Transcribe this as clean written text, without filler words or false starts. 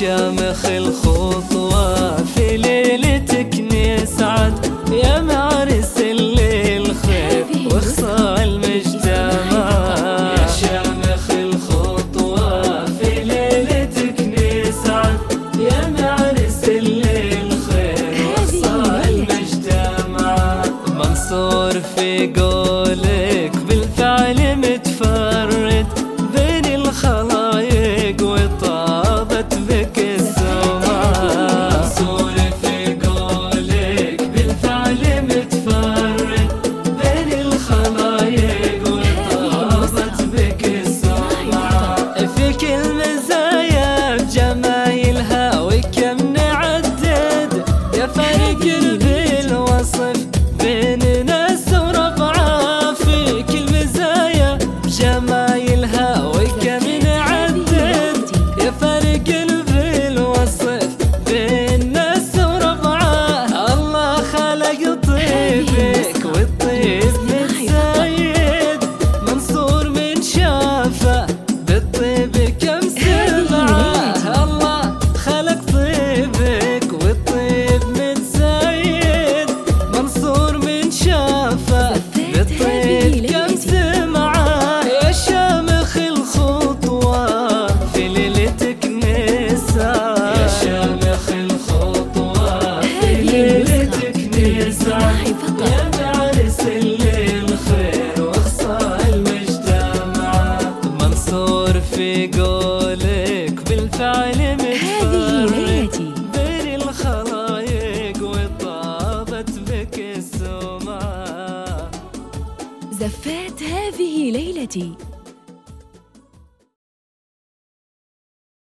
شامخ الخطوة في ليلتك نسعد، يا معرس الليل خير واخصى المجتمع. يا شامخ الخطوة في ليلتك نسعد، يا معرس الليل خير واخصى المجتمع. منصور في قولك بالفعل متفرد بين الخلايق وطابت بك السماء. منصور في قولك بالفعل متفرد بين الخلايق وطابت بك السماء. فيك المزايا بجمايلها وكم نعدد، يا فارق بالوصف بين ناس وربعها. فيك المزايا بجمايلها وكم نعدد، يا فارق بالوصف بين ناس وربعها. الله خلق طيبك والطيب متزايد، منصور من شافه بالطيب كم سمعه. الله خلق طيبك والطيب متزايد، منصور من شافه بالطيب كم سمعه. يا شامخ الخطوة في ليلتك نسعد، يا شامخ الخطوة في ليلتك نسعد، يا معرس الليل خير واخصى المجتمع. منصور في قولك بالفعل متفرد بين الخلايق وطابت بك السماء. زفات هذه ليلتي.